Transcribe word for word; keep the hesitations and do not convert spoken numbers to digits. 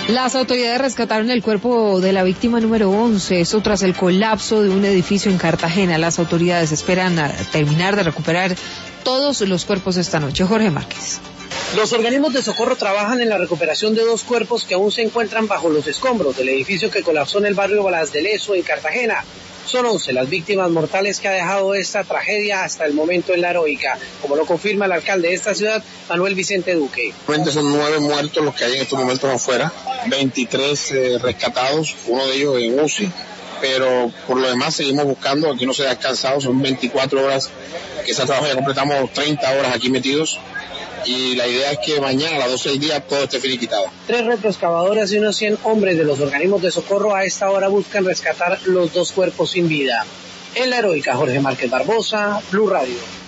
Las autoridades rescataron el cuerpo de la víctima número once, esto tras el colapso de un edificio en Cartagena. Las autoridades esperan a terminar de recuperar todos los cuerpos esta noche. Jorge Márquez. Los organismos de socorro trabajan en la recuperación de dos cuerpos que aún se encuentran bajo los escombros del edificio que colapsó en el barrio Balas de Lezo, en Cartagena. Son once las víctimas mortales que ha dejado esta tragedia hasta el momento en La Heroica, como lo confirma el alcalde de esta ciudad, Manuel Vicente Duque. Son nueve muertos los que hay en estos momentos afuera, veintitrés eh, rescatados, uno de ellos en U C I, pero por lo demás seguimos buscando, aquí no se ha descansado, son veinticuatro horas que se ha trabajado, ya completamos treinta horas aquí metidos. Y la idea es que mañana a las doce del día todo esté finiquitado. Tres retroexcavadoras y unos cien hombres de los organismos de socorro a esta hora buscan rescatar los dos cuerpos sin vida. En La Heroica, Jorge Márquez Barbosa, Blue Radio.